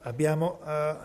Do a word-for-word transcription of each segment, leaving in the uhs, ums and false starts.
Abbiamo uh,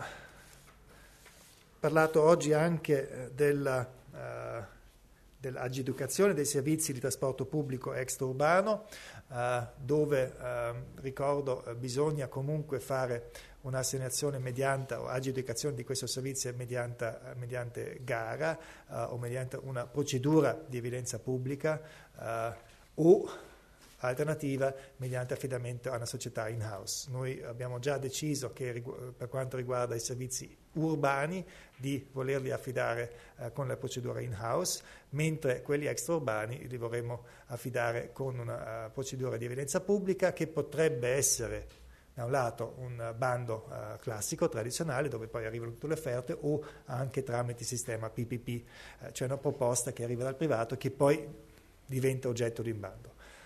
parlato oggi anche della, uh, dell'aggiudicazione dei servizi di trasporto pubblico extraurbano, uh, dove, uh, ricordo, uh, bisogna comunque fare un'assegnazione mediante o aggiudicazione di questo servizio mediante, mediante gara uh, o mediante una procedura di evidenza pubblica uh, o alternativa mediante affidamento a una società in-house. Noi abbiamo già deciso che per quanto riguarda i servizi urbani di volerli affidare eh, con la procedura in-house, mentre quelli extraurbani li vorremmo affidare con una uh, procedura di evidenza pubblica che potrebbe essere da un lato un bando uh, classico, tradizionale, dove poi arrivano tutte le offerte, o anche tramite il sistema P P P, eh, cioè una proposta che arriva dal privato che poi diventa oggetto di un bando.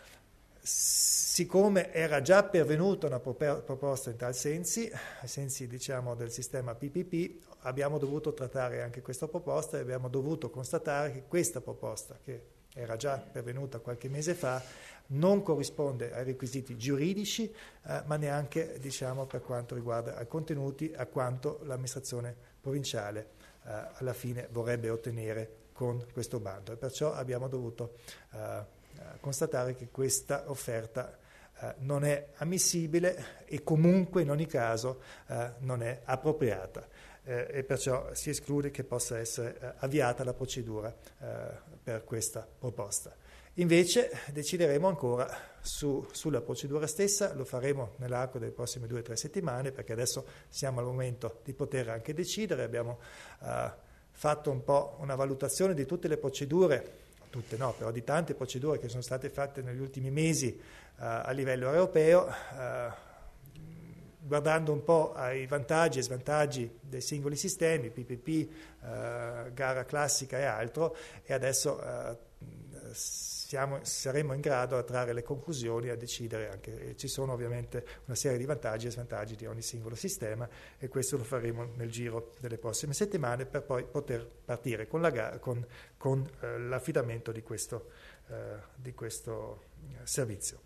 Siccome era già pervenuta una proposta in tal sensi, ai sensi diciamo del sistema P P P, abbiamo dovuto trattare anche questa proposta e abbiamo dovuto constatare che questa proposta, che era già pervenuta qualche mese fa, non corrisponde ai requisiti giuridici, eh, ma neanche diciamo per quanto riguarda i contenuti, a quanto l'amministrazione provinciale eh, alla fine vorrebbe ottenere con questo bando, e perciò abbiamo dovuto eh, constatare che questa offerta eh, non è ammissibile e comunque in ogni caso eh, non è appropriata eh, e perciò si esclude che possa essere eh, avviata la procedura eh, per questa proposta. Invece decideremo ancora su, sulla procedura stessa, lo faremo nell'arco delle prossime due o tre settimane, perché adesso siamo al momento di poter anche decidere. Abbiamo eh, fatto un po' una valutazione di tutte le procedure, tutte no, però di tante procedure che sono state fatte negli ultimi mesi uh, a livello europeo, uh, guardando un po' ai vantaggi e svantaggi dei singoli sistemi, P P P, uh, gara classica e altro, e adesso uh, siamo, saremo in grado a trarre le conclusioni e a decidere anche. E ci sono ovviamente una serie di vantaggi e svantaggi di ogni singolo sistema, e questo lo faremo nel giro delle prossime settimane per poi poter partire con, la gara, con, con eh, l'affidamento di questo, eh, di questo servizio.